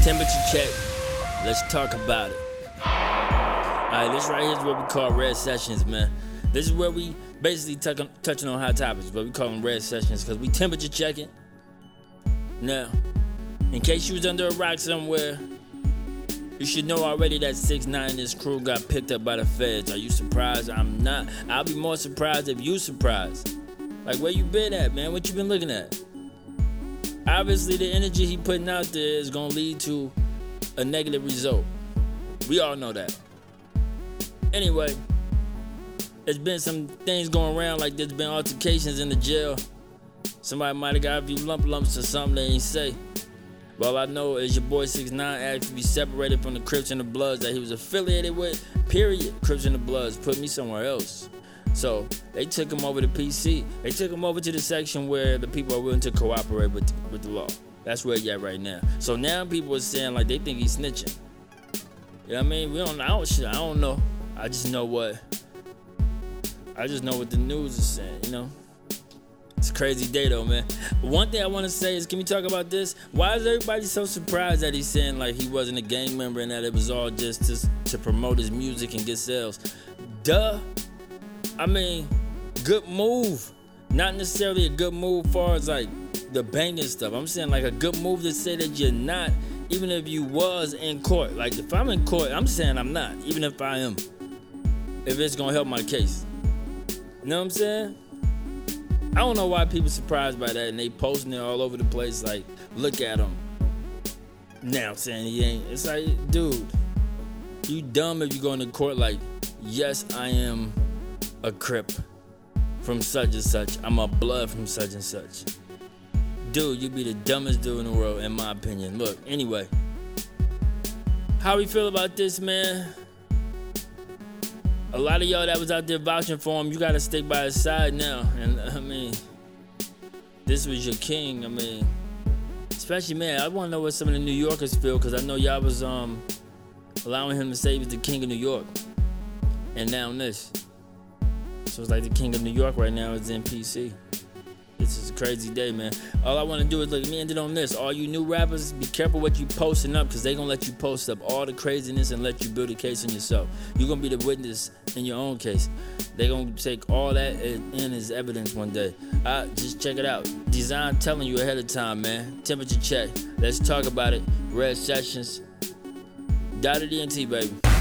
Temperature check. Let's talk about it. Alright, this right here is what we call red sessions, man. This is where we basically touching on hot topics, but we call them red sessions because we temperature checking. Now, in case you was under a rock somewhere, you should know already that 6ix9ine and his crew got picked up by the feds. Are you surprised? I'm not. I'll be more surprised if you surprised. Like, where you been at, man? What you been looking at? Obviously, the energy he putting out there is gonna lead to a negative result. We all know that. Anyway, there's been some things going around, like there's been altercations in the jail. Somebody might have got a few lumps or something they ain't say. Well, I know is your boy 6ix9ine asked to be separated from the Crips and the Bloods that he was affiliated with. Period. Crips and the Bloods put me somewhere else. So they took him over to PC. They took him over to the section where the people are willing to cooperate with the law. That's where he at right now. So now people are saying like they think he's snitching. You know what I mean? I don't know. I just know what the news is saying, you know? It's a crazy day though, man. One thing I want to say is, can we talk about this? Why is everybody so surprised that he's saying like he wasn't a gang member and that it was all just to promote his music and get sales? Duh. I mean, good move. Not necessarily a good move as far as like the banging stuff. I'm saying like a good move to say that you're not, even if you was in court. Like if I'm in court, I'm saying I'm not, even if I am. If it's gonna help my case. You know what I'm saying? I don't know why people surprised by that and they posting it all over the place like, look at him. Now saying he ain't. It's like, dude, you dumb if you go into court like, yes, I am a Crip from such and such. I'm a Blood from such and such. Dude, you be the dumbest dude in the world, in my opinion. Look, anyway. How we feel about this, man? A lot of y'all that was out there vouching for him, you gotta stick by his side now. And I mean, this was your king. I mean, especially, man, I wanna know what some of the New Yorkers feel, because I know y'all was allowing him to say he was the king of New York. And now this. So it's like the king of New York right now is in PC. This is a crazy day, man. All I want to do is, look, let me end it on this. All you new rappers, be careful what you posting up, because they going to let you post up all the craziness and let you build a case on yourself. You're going to be the witness in your own case. They going to take all that in as evidence one day. Just check it out. Design telling you ahead of time, man. Temperature check. Let's talk about it. Red Sessions. Dottie DNT, baby.